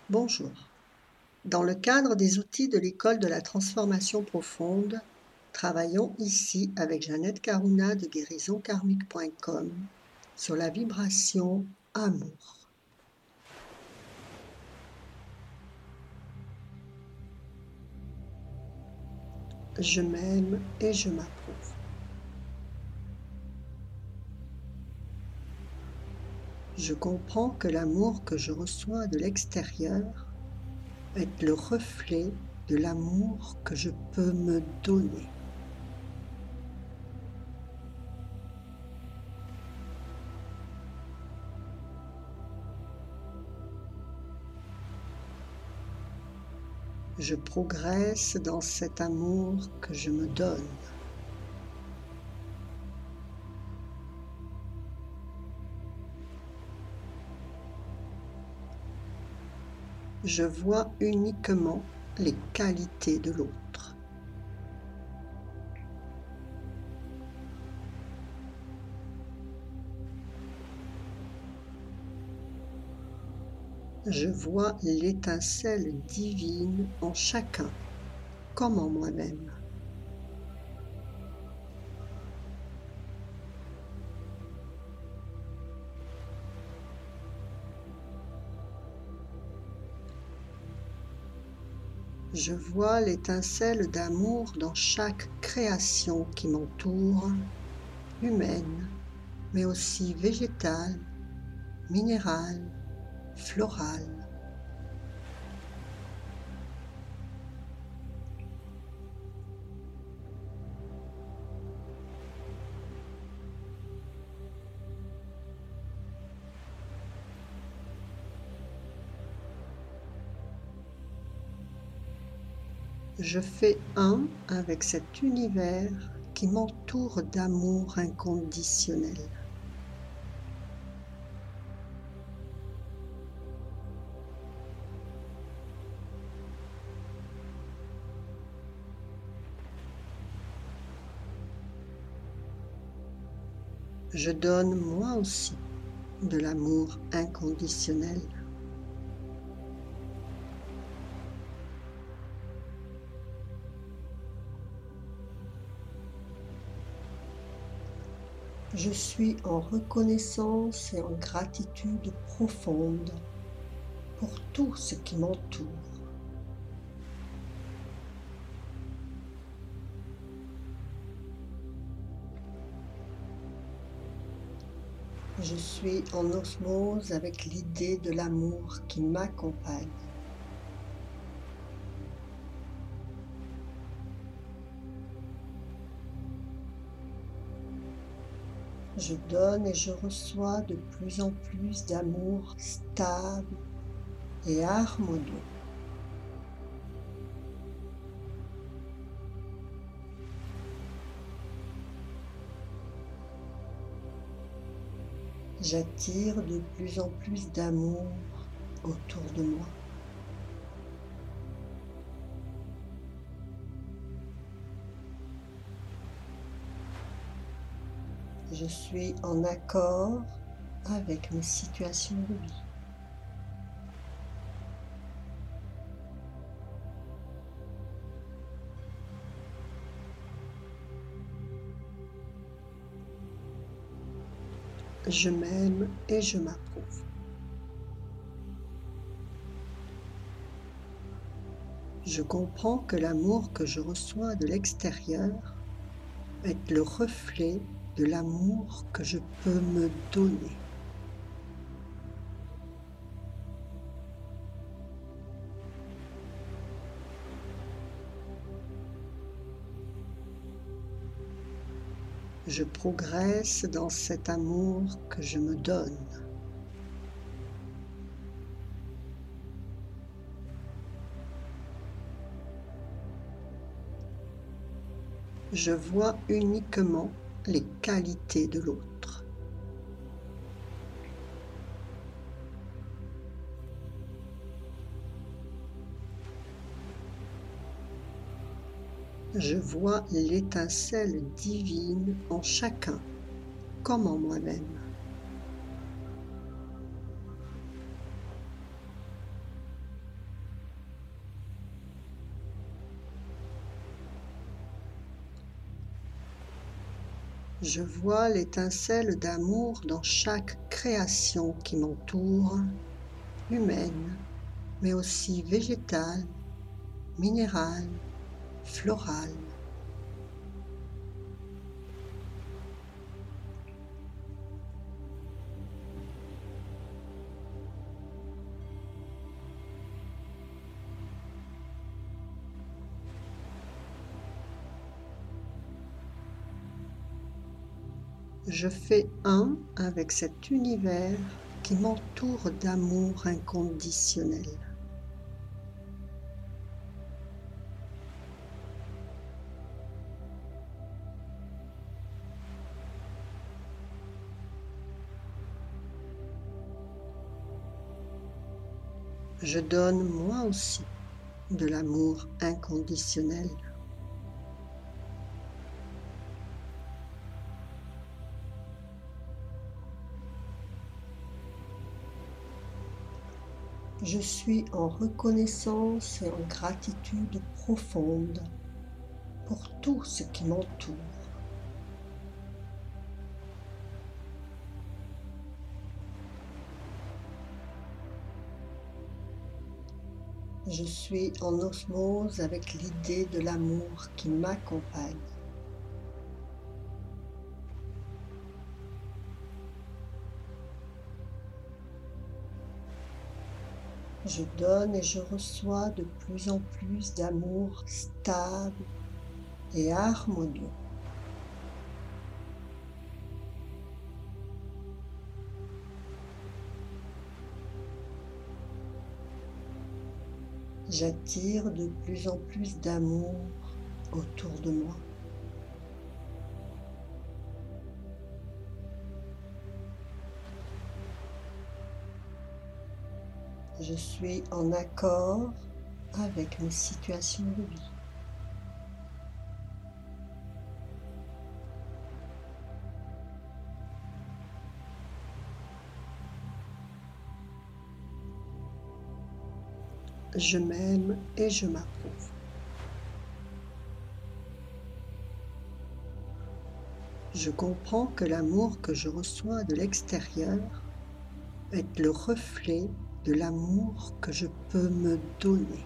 Bonjour. Dans le cadre des outils de l'école de la transformation profonde, travaillons ici avec Jeannette Karuna de guérisonkarmique.com sur la vibration amour. Je m'aime et je m'approuve. Je comprends que l'amour que je reçois de l'extérieur est le reflet de l'amour que je peux me donner. Je progresse dans cet amour que je me donne. Je vois uniquement les qualités de l'autre. Je vois l'étincelle divine en chacun, comme en moi-même. Je vois l'étincelle d'amour dans chaque création qui m'entoure, humaine, mais aussi végétale, minérale, florale. Je fais un avec cet univers qui m'entoure d'amour inconditionnel. Je donne moi aussi de l'amour inconditionnel. Je suis en reconnaissance et en gratitude profonde pour tout ce qui m'entoure. Je suis en osmose avec l'idée de l'amour qui m'accompagne. Je donne et je reçois de plus en plus d'amour stable et harmonieux. J'attire de plus en plus d'amour autour de moi. Je suis en accord avec mes situations de vie. Je m'aime et je m'approuve. Je comprends que l'amour que je reçois de l'extérieur est le reflet de l'amour que je peux me donner. Je progresse dans cet amour que je me donne. Je vois uniquement les qualités de l'autre. Je vois l'étincelle divine en chacun, comme en moi-même. Je vois l'étincelle d'amour dans chaque création qui m'entoure, humaine, mais aussi végétale, minérale, florale. Je fais un avec cet univers qui m'entoure d'amour inconditionnel. Je donne moi aussi de l'amour inconditionnel. Je suis en reconnaissance et en gratitude profonde pour tout ce qui m'entoure. Je suis en osmose avec l'idée de l'amour qui m'accompagne. Je donne et je reçois de plus en plus d'amour stable et harmonieux. J'attire de plus en plus d'amour autour de moi. Je suis en accord avec mes situations de vie. Je m'aime et je m'approuve. Je comprends que l'amour que je reçois de l'extérieur est le reflet de l'amour que je peux me donner.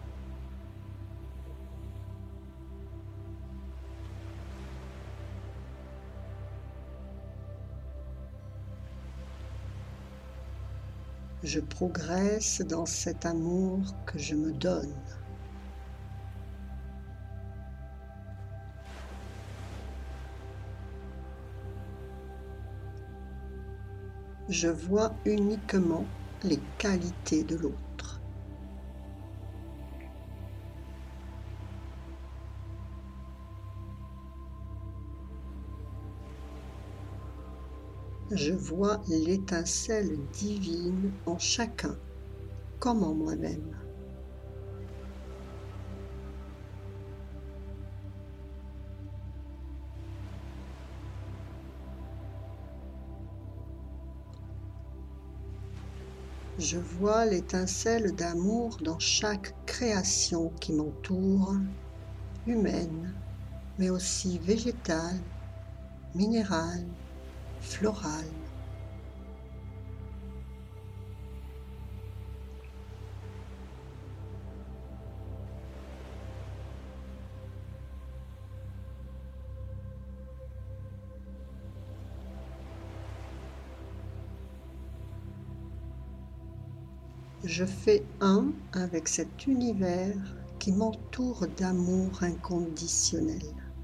Je progresse dans cet amour que je me donne. Je vois uniquement les qualités de l'autre. Je vois l'étincelle divine en chacun, comme en moi-même. Je vois l'étincelle d'amour dans chaque création qui m'entoure, humaine, mais aussi végétale, minérale, florale. Je fais un avec cet univers qui m'entoure d'amour inconditionnel.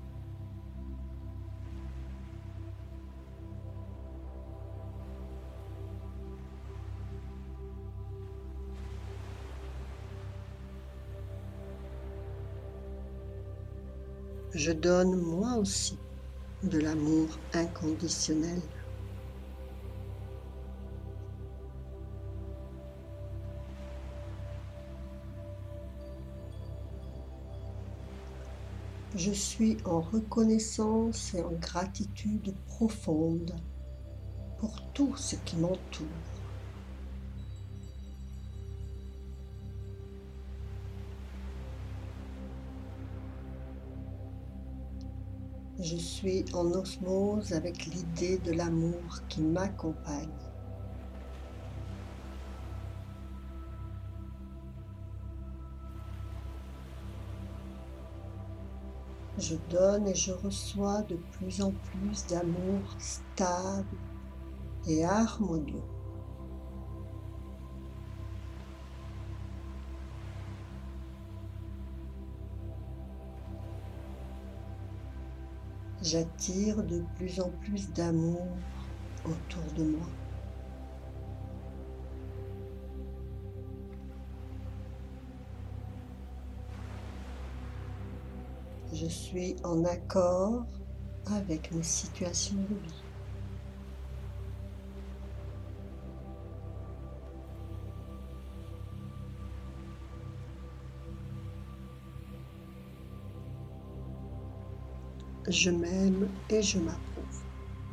Je donne moi aussi de l'amour inconditionnel. Je suis en reconnaissance et en gratitude profonde pour tout ce qui m'entoure. Je suis en osmose avec l'idée de l'amour qui m'accompagne. Je donne et je reçois de plus en plus d'amour stable et harmonieux. J'attire de plus en plus d'amour autour de moi. Je suis en accord avec mes situations de vie. Je m'aime et je m'approuve.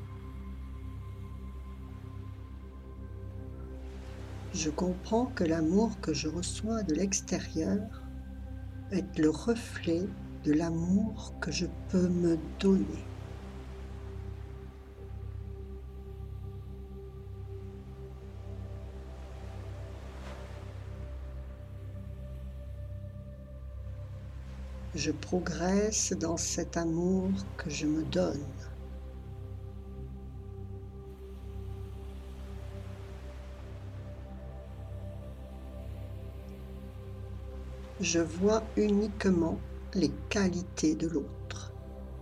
Je comprends que l'amour que je reçois de l'extérieur est le reflet de l'amour que je peux me donner. Je progresse dans cet amour que je me donne. Je vois uniquement les qualités de l'autre.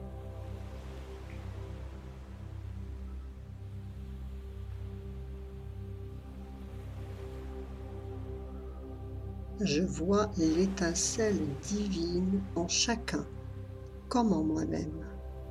Je vois l'étincelle divine en chacun, comme en moi-même.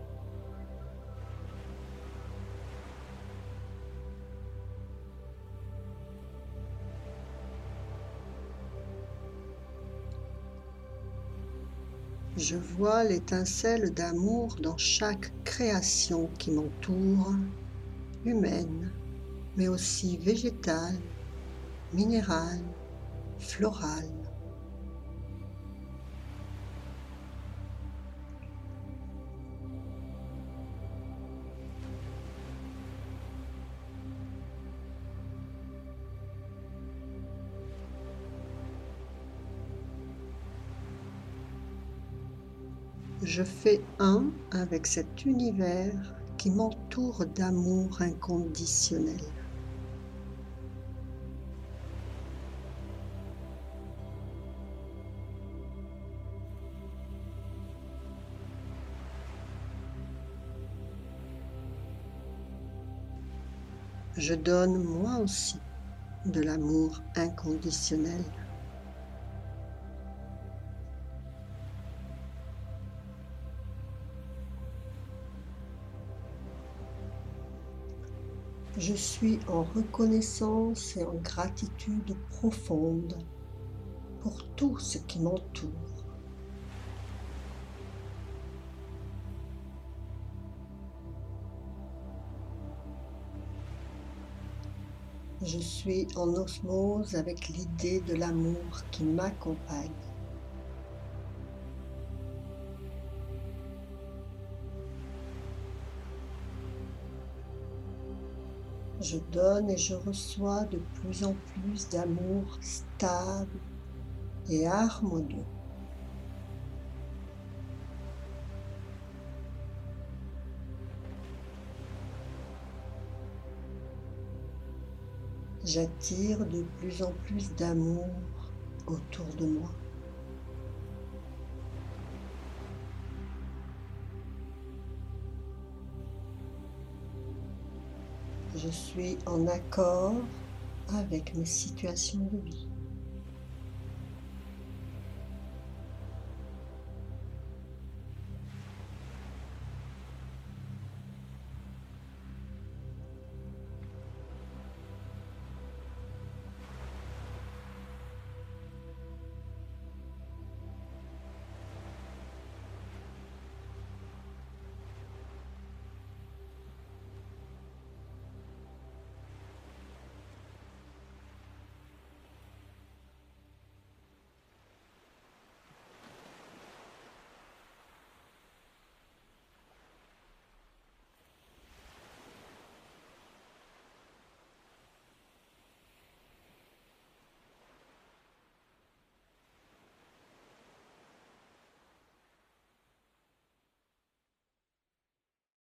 Je vois l'étincelle d'amour dans chaque création qui m'entoure, humaine, mais aussi végétale, minérale, florale. Je fais un avec cet univers qui m'entoure d'amour inconditionnel. Je donne moi aussi de l'amour inconditionnel. Je suis en reconnaissance et en gratitude profonde pour tout ce qui m'entoure. Je suis en osmose avec l'idée de l'amour qui m'accompagne. Je donne et je reçois de plus en plus d'amour stable et harmonieux. J'attire de plus en plus d'amour autour de moi. Je suis en accord avec mes situations de vie.